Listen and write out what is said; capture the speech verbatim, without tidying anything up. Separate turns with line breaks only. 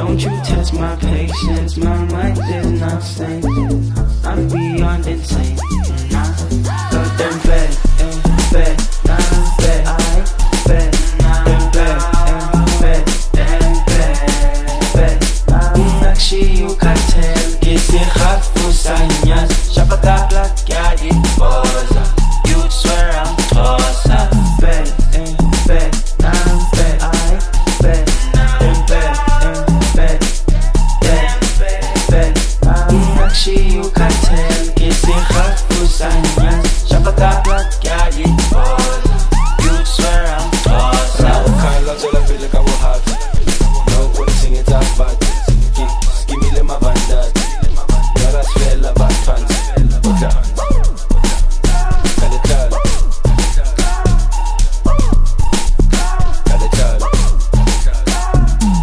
Don't you test my patience, my mind is not sane. I'm beyond insane. Nah, got them fed, eh, fed.